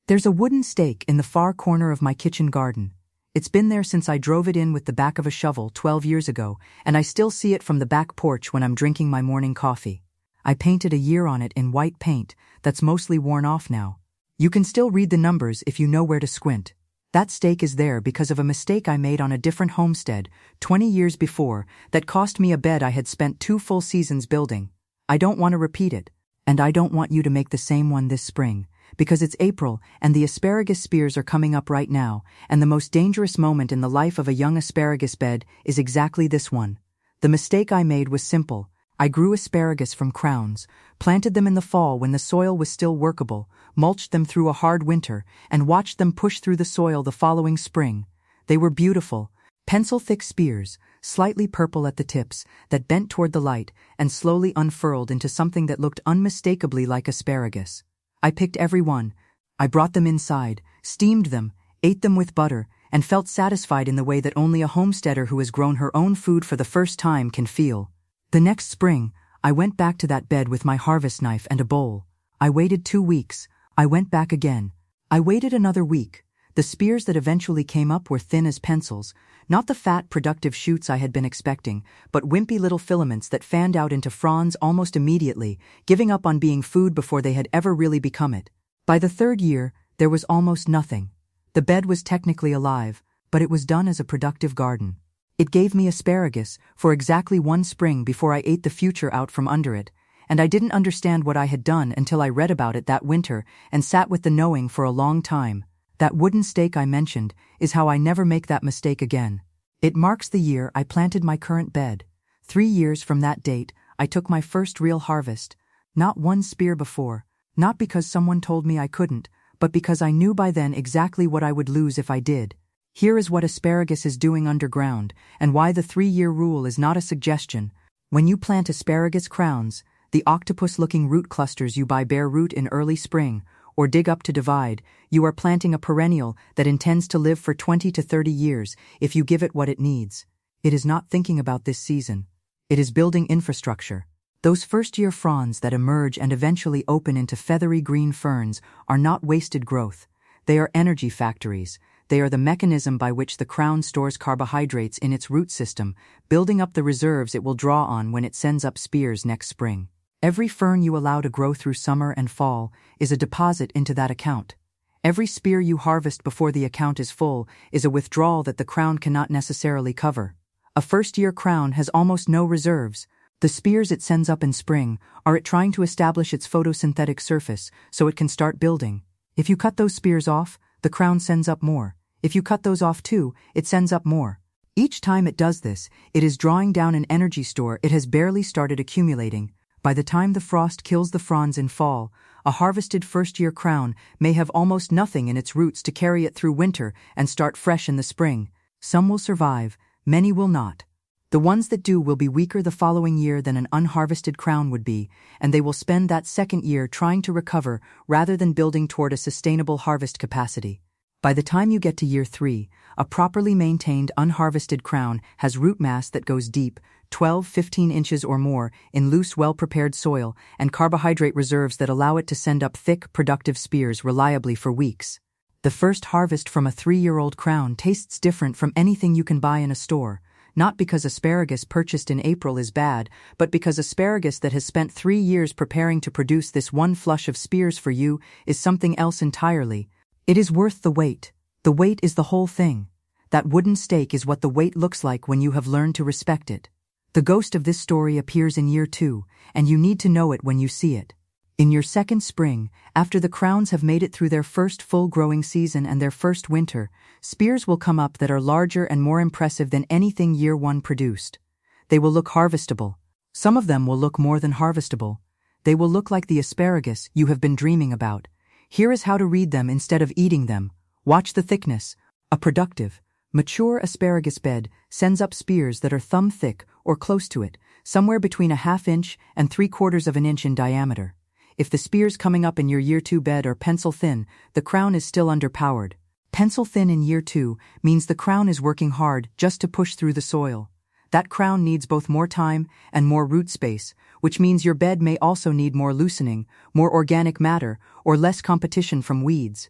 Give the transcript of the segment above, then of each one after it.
There's a wooden stake in the far corner of my kitchen garden. It's been there since I drove it in with the back of a shovel 12 years ago, and I still see it from the back porch when I'm drinking my morning coffee. I painted a year on it in white paint that's mostly worn off now. You can still read the numbers if you know where to squint. That stake is there because of a mistake I made on a different homestead 20 years before that cost me a bed I had spent 2 full seasons building. I don't want to repeat it, and I don't want you to make the same one this spring, because it's April and the asparagus spears are coming up right now, and the most dangerous moment in the life of a young asparagus bed is exactly this one. The mistake I made was simple. I grew asparagus from crowns, planted them in the fall when the soil was still workable, mulched them through a hard winter, and watched them push through the soil the following spring. They were beautiful, pencil-thick spears, slightly purple at the tips, that bent toward the light and slowly unfurled into something that looked unmistakably like asparagus. I picked every one. I brought them inside, steamed them, ate them with butter, and felt satisfied in the way that only a homesteader who has grown her own food for the first time can feel. The next spring, I went back to that bed with my harvest knife and a bowl. I waited 2 weeks. I went back again. I waited another week. The spears that eventually came up were thin as pencils, not the fat, productive shoots I had been expecting, but wimpy little filaments that fanned out into fronds almost immediately, giving up on being food before they had ever really become it. By the 3rd year, there was almost nothing. The bed was technically alive, but it was done as a productive garden. It gave me asparagus for exactly 1 spring before I ate the future out from under it, and I didn't understand what I had done until I read about it that winter and sat with the knowing for a long time. That wooden stake I mentioned is how I never make that mistake again. It marks the year I planted my current bed. 3 years from that date, I took my first real harvest. Not 1 spear before, not because someone told me I couldn't, but because I knew by then exactly what I would lose if I did. Here is what asparagus is doing underground, and why the 3-year rule is not a suggestion. When you plant asparagus crowns, the octopus-looking root clusters you buy bare root in early spring, or dig up to divide, you are planting a perennial that intends to live for 20 to 30 years if you give it what it needs. It is not thinking about this season. It is building infrastructure. Those first-year fronds that emerge and eventually open into feathery green ferns are not wasted growth. They are energy factories. They are the mechanism by which the crown stores carbohydrates in its root system, building up the reserves it will draw on when it sends up spears next spring. Every fern you allow to grow through summer and fall is a deposit into that account. Every spear you harvest before the account is full is a withdrawal that the crown cannot necessarily cover. A first-year crown has almost no reserves. The spears it sends up in spring are it trying to establish its photosynthetic surface so it can start building. If you cut those spears off, the crown sends up more. If you cut those off too, it sends up more. Each time it does this, it is drawing down an energy store it has barely started accumulating. By the time the frost kills the fronds in fall, a harvested first-year crown may have almost nothing in its roots to carry it through winter and start fresh in the spring. Some will survive, many will not. The ones that do will be weaker the following year than an unharvested crown would be, and they will spend that second year trying to recover rather than building toward a sustainable harvest capacity. By the time you get to year 3, a properly maintained unharvested crown has root mass that goes deep, 12-15 inches or more, in loose, well-prepared soil, and carbohydrate reserves that allow it to send up thick, productive spears reliably for weeks. The first harvest from a 3-year-old crown tastes different from anything you can buy in a store, not because asparagus purchased in April is bad, but because asparagus that has spent 3 years preparing to produce this one flush of spears for you is something else entirely. It is worth the wait. The wait is the whole thing. That wooden stake is what the wait looks like when you have learned to respect it. The ghost of this story appears in year 2, and you need to know it when you see it. In your second spring, after the crowns have made it through their first full growing season and their first winter, spears will come up that are larger and more impressive than anything year 1 produced. They will look harvestable. Some of them will look more than harvestable. They will look like the asparagus you have been dreaming about. Here is how to read them instead of eating them. Watch the thickness. A productive, mature asparagus bed sends up spears that are thumb thick or close to it, somewhere between a 1/2 inch and 3/4 of an inch in diameter. If the spears coming up in your year 2 bed are pencil thin, the crown is still underpowered. Pencil thin in year 2 means the crown is working hard just to push through the soil. That crown needs both more time and more root space, which means your bed may also need more loosening, more organic matter, or less competition from weeds.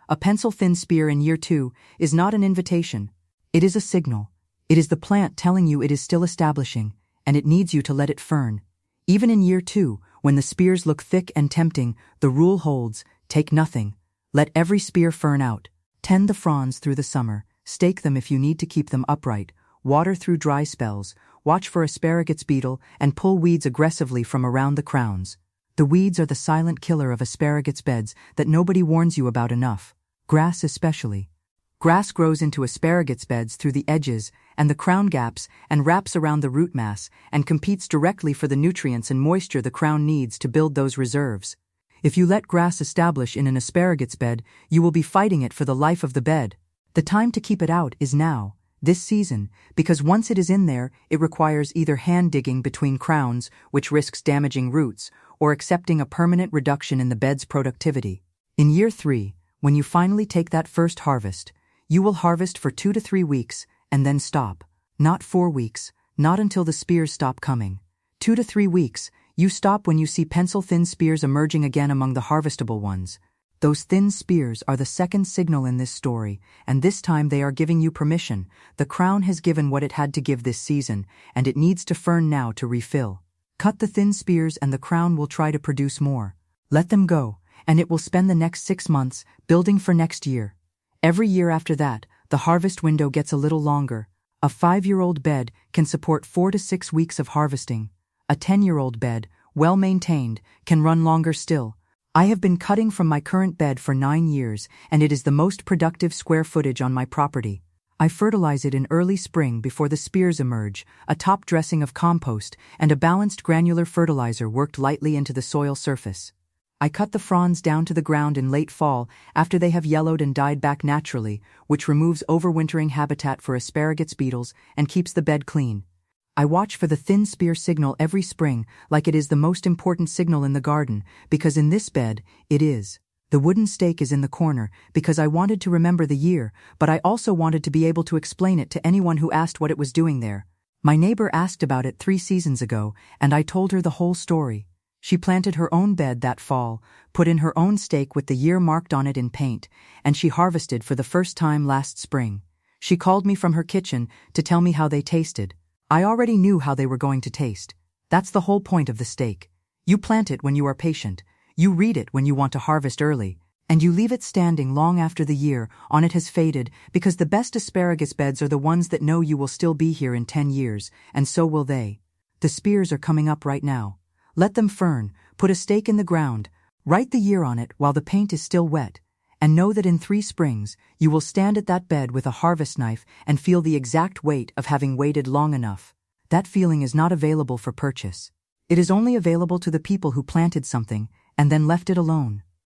A pencil-thin spear in year 2 is not an invitation. It is a signal. It is the plant telling you it is still establishing, and it needs you to let it fern. Even in year 2, when the spears look thick and tempting, the rule holds: take nothing. Let every spear fern out. Tend the fronds through the summer. Stake them if you need to keep them upright. Water through dry spells. Watch for asparagus beetle and pull weeds aggressively from around the crowns. The weeds are the silent killer of asparagus beds that nobody warns you about enough. Grass especially. Grass grows into asparagus beds through the edges and the crown gaps and wraps around the root mass and competes directly for the nutrients and moisture the crown needs to build those reserves. If you let grass establish in an asparagus bed, you will be fighting it for the life of the bed. The time to keep it out is now, this season, because once it is in there, it requires either hand digging between crowns, which risks damaging roots, or accepting a permanent reduction in the bed's productivity. In year 3, when you finally take that first harvest, you will harvest for 2 to 3 weeks and then stop. Not 4 weeks, not until the spears stop coming. 2 to 3 weeks, you stop when you see pencil-thin spears emerging again among the harvestable ones. Those thin spears are the second signal in this story, and this time they are giving you permission. The crown has given what it had to give this season, and it needs to fern now to refill. Cut the thin spears and the crown will try to produce more. Let them go, and it will spend the next 6 months building for next year. Every year after that, the harvest window gets a little longer. A 5-year-old bed can support 4 to 6 weeks of harvesting. A 10-year-old bed, well maintained, can run longer still. I have been cutting from my current bed for 9 years, and it is the most productive square footage on my property. I fertilize it in early spring before the spears emerge, a top dressing of compost, and a balanced granular fertilizer worked lightly into the soil surface. I cut the fronds down to the ground in late fall after they have yellowed and died back naturally, which removes overwintering habitat for asparagus beetles and keeps the bed clean. I watch for the thin spear signal every spring like it is the most important signal in the garden, because in this bed, it is. The wooden stake is in the corner because I wanted to remember the year, but I also wanted to be able to explain it to anyone who asked what it was doing there. My neighbor asked about it 3 seasons ago, and I told her the whole story. She planted her own bed that fall, put in her own stake with the year marked on it in paint, and she harvested for the first time last spring. She called me from her kitchen to tell me how they tasted. I already knew how they were going to taste. That's the whole point of the stake. You plant it when you are patient, you read it when you want to harvest early, and you leave it standing long after the year on it has faded, because the best asparagus beds are the ones that know you will still be here in 10 years, and so will they. The spears are coming up right now. Let them fern, put a stake in the ground, write the year on it while the paint is still wet, and know that in 3 springs, you will stand at that bed with a harvest knife and feel the exact weight of having waited long enough. That feeling is not available for purchase. It is only available to the people who planted something and then left it alone.